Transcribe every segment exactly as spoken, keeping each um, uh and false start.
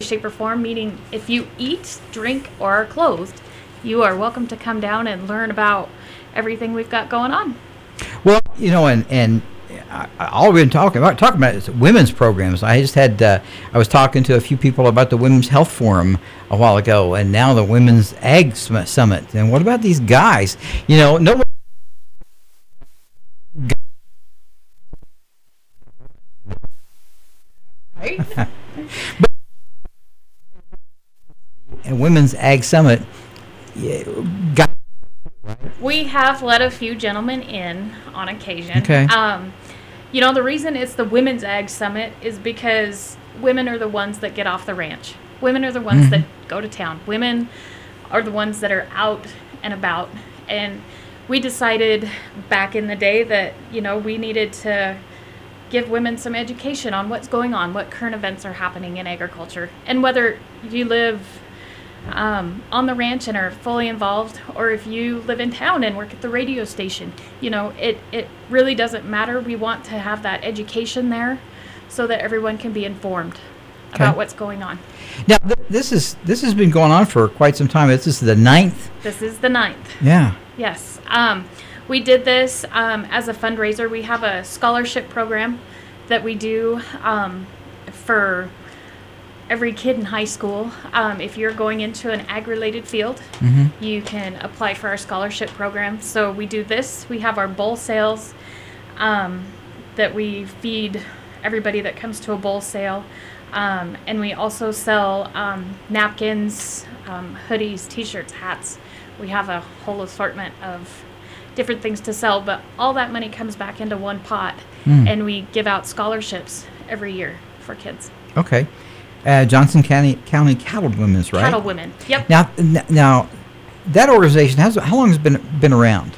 shape, or form, meaning if you eat, drink, or are clothed, you are welcome to come down and learn about everything we've got going on. Well, you know, and and I, all we've been talking about talking about is women's programs. I just had uh, I was talking to a few people about the Women's Health Forum a while ago, and now the Women's Ag Summit. And what about these guys? You know, no. Right? But, and Women's Ag Summit. Yeah, got We have let a few gentlemen in on occasion. Okay. Um, you know, the reason it's the Women's Ag Summit is because women are the ones that get off the ranch. Women are the ones Mhm. that go to town. Women are the ones that are out and about. And we decided back in the day that, you know, we needed to give women some education on what's going on, what current events are happening in agriculture. And whether you live um, on the ranch and are fully involved, or if you live in town and work at the radio station, you know, it, it really doesn't matter. We want to have that education there so that everyone can be informed Okay. about what's going on. Now th- this is this has been going on for quite some time. This is the ninth. This is the ninth. Yeah. Yes. Um, we did this um, as a fundraiser. We have a scholarship program that we do um, for every kid in high school. Um, if you're going into an ag-related field, Mm-hmm. you can apply for our scholarship program. So we do this. We have our bowl sales um, that we feed everybody that comes to a bowl sale. Um, and we also sell um, napkins, um, hoodies, t-shirts, hats. We have a whole assortment of different things to sell, but all that money comes back into one pot, Mm. and we give out scholarships every year for kids. Okay. Uh, Johnson County County Cattle Women's, right? Cattle women. Yep. Now, n- now, that organization has how long has it been been around?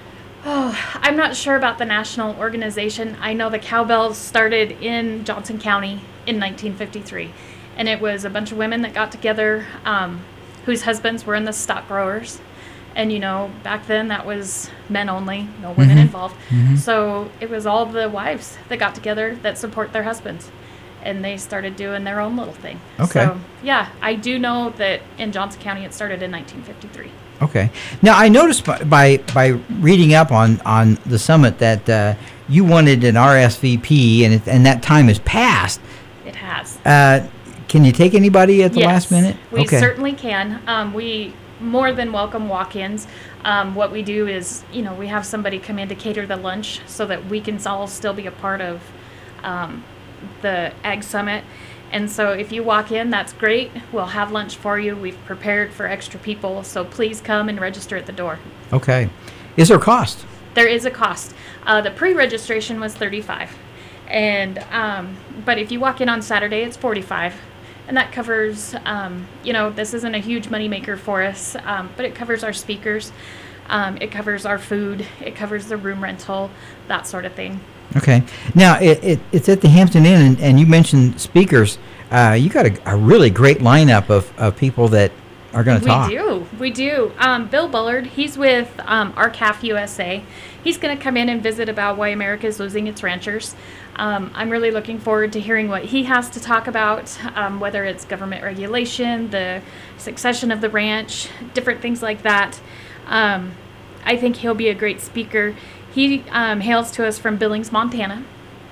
Oh, I'm not sure about the national organization. I know the Cowbells started in Johnson County in nineteen fifty-three, and it was a bunch of women that got together um, whose husbands were in the stock growers. And, you know, back then that was men only, no women Mhm. involved. Mhm. So it was all the wives that got together that support their husbands. And they started doing their own little thing. Okay. So, yeah, I do know that in Johnson County it started in nineteen fifty-three. Okay. Now, I noticed by by, by reading up on, on the summit that uh, you wanted an R S V P, and it, and that time has passed. It has. Uh, can you take anybody at the Yes, last minute? We Okay. certainly can. Um, we more than welcome walk-ins. Um, what we do is, you know, we have somebody come in to cater the lunch so that we can all still be a part of um, the Ag Summit. And so if you walk in, that's great. We'll have lunch for you. We've prepared for extra people, so please come and register at the door. Okay. Is there a cost? There is a cost. Uh, the pre-registration was thirty-five, and um, but if you walk in on Saturday, it's forty-five, and that covers. Um, you know, this isn't a huge moneymaker for us, um, but it covers our speakers, um, it covers our food, it covers the room rental, that sort of thing. Okay. Now, it, it it's at the Hampton Inn, and, and you mentioned speakers. Uh, you got a, a really great lineup of, of people that are going to talk. We do. We do. Um, Bill Bullard, he's with um, R C A F U S A. He's going to come in and visit about why America is losing its ranchers. Um, I'm really looking forward to hearing what he has to talk about, um, whether it's government regulation, the succession of the ranch, different things like that. Um, I think he'll be a great speaker. He um, hails to us from Billings, Montana.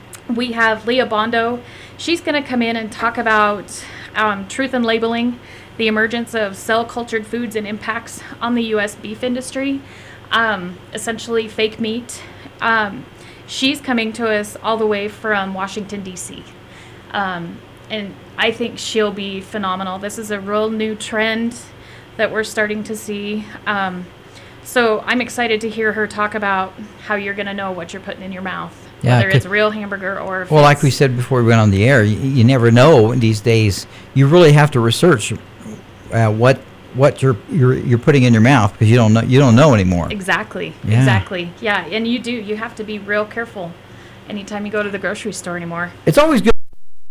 We have Leah Bondo. She's going to come in and talk about um, truth in labeling, the emergence of cell-cultured foods and impacts on the U S beef industry, um, essentially fake meat. Um, she's coming to us all the way from Washington, D C Um, and I think she'll be phenomenal. This is a real new trend that we're starting to see. Um, so I'm excited to hear her talk about how you're going to know what you're putting in your mouth, Yeah, whether it's c- real hamburger or if Well, like it's- we said before we went on the air, you, you never know these days. You really have to research uh, what what you're you're you're putting in your mouth, because you don't know you don't know anymore. Exactly. Yeah. Exactly. Yeah, and you do. You have to be real careful anytime you go to the grocery store anymore. It's always good.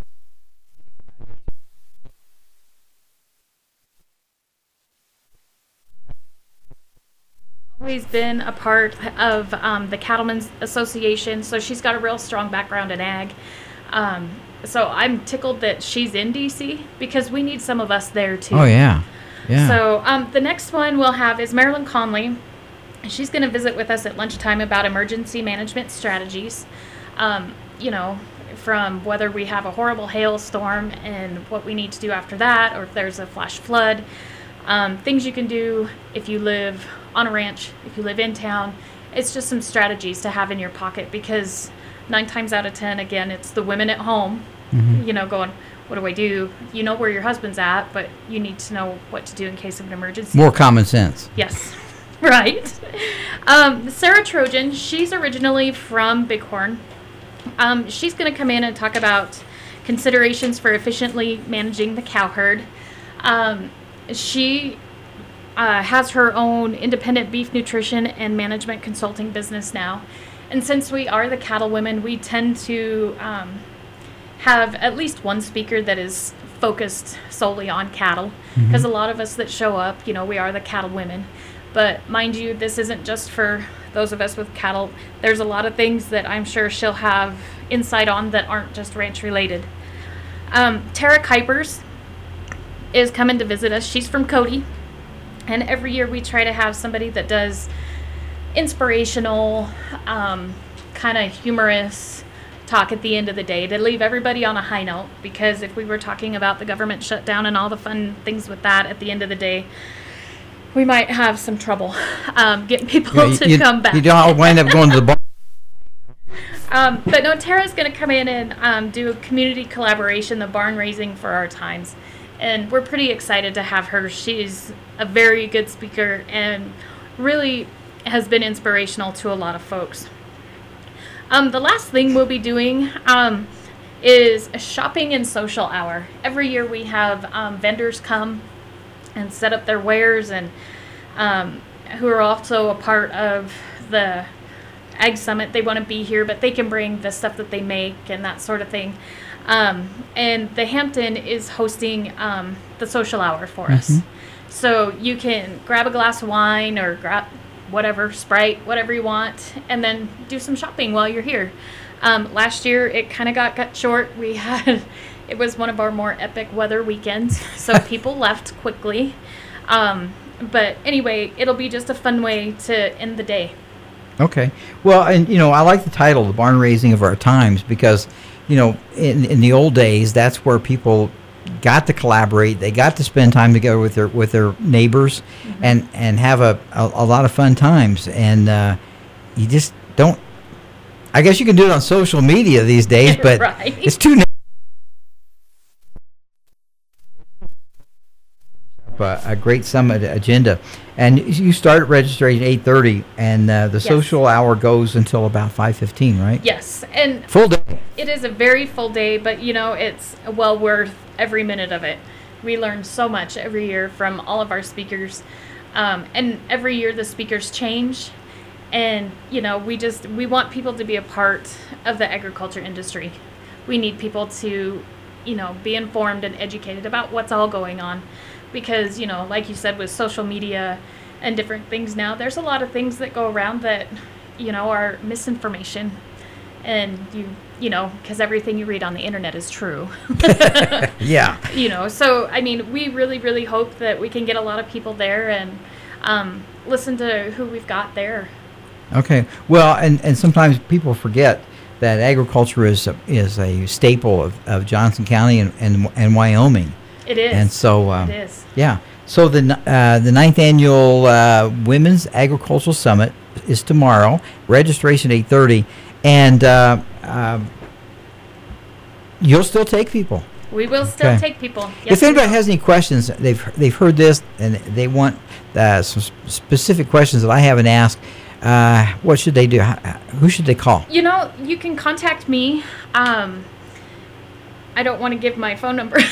Always been a part of um, the Cattlemen's Association, so she's got a real strong background in ag. Um, so I'm tickled that she's in D C because we need some of us there too. Oh yeah, yeah. So um, the next one we'll have is Marilyn Conley. She's going to visit with us at lunchtime about emergency management strategies. Um, you know, from whether we have a horrible hailstorm and what we need to do after that, or if there's a flash flood. Um, things you can do if you live on a ranch, if you live in town. It's just some strategies to have in your pocket because nine times out of ten, again, it's the women at home, mm-hmm. you know, going, what do I do? You know where your husband's at, but you need to know what to do in case of an emergency. More common sense. Yes, right. Um, Sarah Trojan, she's originally from Bighorn. Um, she's going to come in and talk about considerations for efficiently managing the cow herd. Um, she uh, has her own independent beef nutrition and management consulting business now. And since we are the cattle women, we tend to um, have at least one speaker that is focused solely on cattle. Because mm-hmm. a lot of us that show up, you know, we are the cattle women. But mind you, this isn't just for those of us with cattle. There's a lot of things that I'm sure she'll have insight on that aren't just ranch related. Um, Tara Kuipers is coming to visit us. She's from Cody. And every year we try to have somebody that does inspirational, um, kind of humorous talk at the end of the day to leave everybody on a high note. Because if we were talking about the government shutdown and all the fun things with that at the end of the day, we might have some trouble um, getting people yeah, you, to you, come back. You don't wind up going to the bar. Um, but no, Tara's going to come in and um, do a community collaboration, the barn raising for our times. And we're pretty excited to have her. She's a very good speaker and really has been inspirational to a lot of folks. Um, the last thing we'll be doing um, is a shopping and social hour. Every year we have um, vendors come and set up their wares, and um, who are also a part of the Ag Summit. They want to be here, but they can bring the stuff that they make and that sort of thing. Um, and the Hampton is hosting um, the social hour for mm-hmm. us. So you can grab a glass of wine or grab whatever, Sprite, whatever you want, and then do some shopping while you're here. Um, last year, it kind of got cut short. We had... It was one of our more epic weather weekends, so people left quickly. Um, but anyway, it'll be just a fun way to end the day. Okay. Well, and, you know, I like the title, The Barn Raising of Our Times, because, you know, in, in the old days, that's where people got to collaborate. They got to spend time together with their with their neighbors mm-hmm. and, and have a, a, a lot of fun times. And uh, you just don't... I guess you can do it on social media these days, but right. it's too... a great summit agenda, and you start registering at eight thirty, and uh, the yes. social hour goes until about five fifteen, right? Yes, and full day. It is a very full day, but you know, it's well worth every minute of it. We learn so much every year from all of our speakers, um, and every year the speakers change, and you know, we just we want people to be a part of the agriculture industry. We need people to, you know, be informed and educated about what's all going on. Because, you know, like you said, with social media and different things now, there's a lot of things that go around that, you know, are misinformation. And you, you know, because everything you read on the internet is true. Yeah. You know, so, I mean, we really, really hope that we can get a lot of people there and um, listen to who we've got there. Okay. Well, and, and sometimes people forget that agriculture is a, is a staple of, of Johnson County and, and, and Wyoming. It is. And so, uh, it is. Yeah. So the uh, the ninth annual uh, Women's Agricultural Summit is tomorrow. Registration eight thirty, and uh, uh, you'll still take people. We will still okay. take people. Yes, if anybody has any questions, they've they've heard this and they want uh, some specific questions that I haven't asked. Uh, what should they do? How, who should they call? You know, you can contact me. Um, I don't want to give my phone number.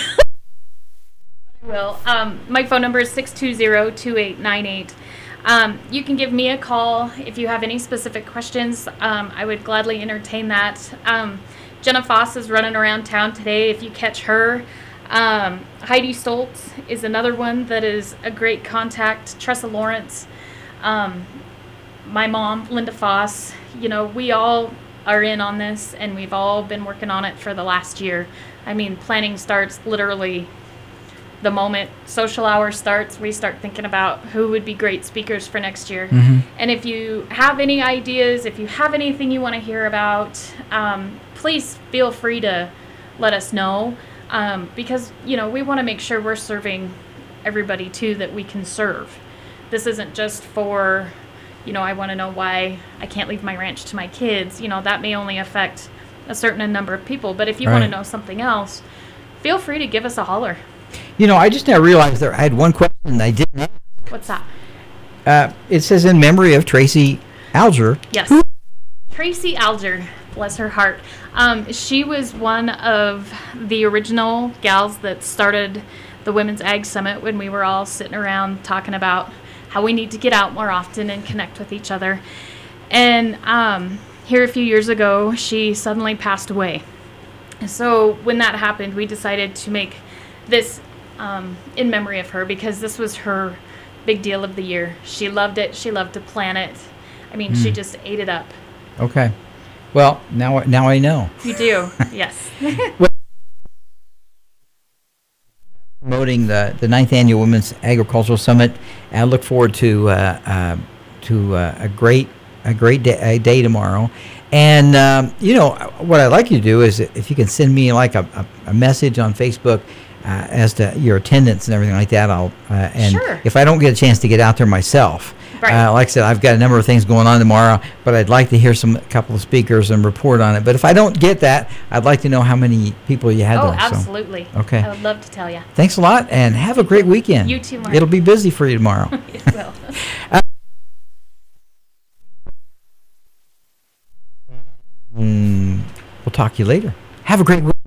Will. Um, my phone number is six two zero, two eight nine eight. Um, you can give me a call if you have any specific questions. Um, I would gladly entertain that. Um, Jenna Foss is running around town today. If you catch her, um, Heidi Stoltz is another one that is a great contact. Tressa Lawrence, um, my mom, Linda Foss. You know, we all are in on this, and we've all been working on it for the last year. I mean, planning starts literally the moment social hour starts. We start thinking about who would be great speakers for next year. Mhm. And if you have any ideas, if you have anything you want to hear about, um, please feel free to let us know, um, because, you know, we want to make sure we're serving everybody too that we can serve. This isn't just for, you know, I want to know why I can't leave my ranch to my kids. You know, that may only affect a certain number of people. But if you want to Right. know something else, feel free to give us a holler. You know, I just now realized there I had one question I didn't ask. What's that? Uh, it says in memory of Tracy Alger. Yes. Tracy Alger, bless her heart. Um, she was one of the original gals that started the Women's Ag Summit when we were all sitting around talking about how we need to get out more often and connect with each other. And um, here a few years ago, she suddenly passed away. So when that happened, we decided to make this um, in memory of her, because this was her big deal of the year. She loved it. She loved to plan it. I mean, she Mm. just ate it up. Okay. Well, now now I know. You do, yes. Promoting the, the ninth Annual Women's Agricultural Summit. I look forward to uh, uh, to uh, a great a great day, a day tomorrow. And um, you know what I'd like you to do is if you can send me like a, a, a message on Facebook uh, as to your attendance and everything like that. I'll uh, and Sure. if I don't get a chance to get out there myself. Right. Uh, like I said, I've got a number of things going on tomorrow, but I'd like to hear some a couple of speakers and report on it. But if I don't get that, I'd like to know how many people you had Oh, there. So, absolutely. okay. I would love to tell you. thanks a lot, and have a great weekend. You too, Mark. It'll be busy for you tomorrow. It will. Mm, we'll talk to you later. Have a great week.